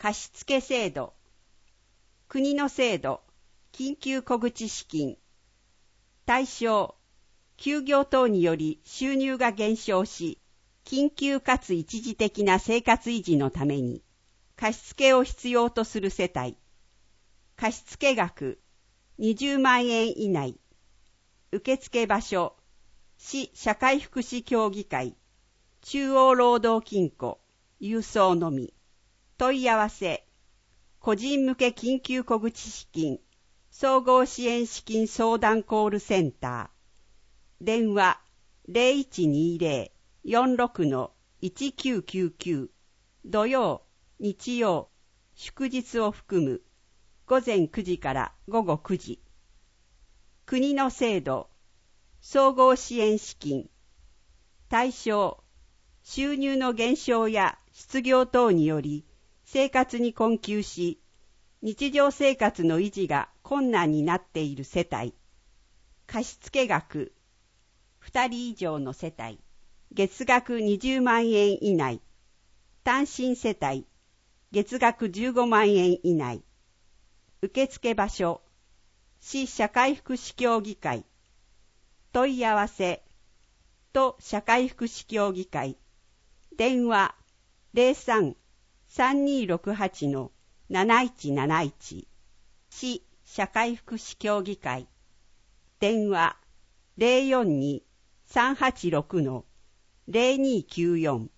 貸付制度、国の制度、緊急小口資金。対象、休業等により収入が減少し、緊急かつ一時的な生活維持のために、貸付を必要とする世帯。貸付額、20万円以内。受付場所、市社会福祉協議会、中央労働金庫、郵送のみ。問い合わせ、個人向け緊急小口資金、総合支援資金相談コールセンター。電話、0120-46-1999。土曜、日曜、祝日を含む。午前9時から午後9時。国の制度、総合支援資金。対象、収入の減少や失業等により生活に困窮し、日常生活の維持が困難になっている世帯。貸付額、2人以上の世帯、月額20万円以内。単身世帯、月額15万円以内。受付場所、市社会福祉協議会。問い合わせ、都社会福祉協議会。電話、03-3268-7171。市社会福祉協議会。電話、042-386-0294。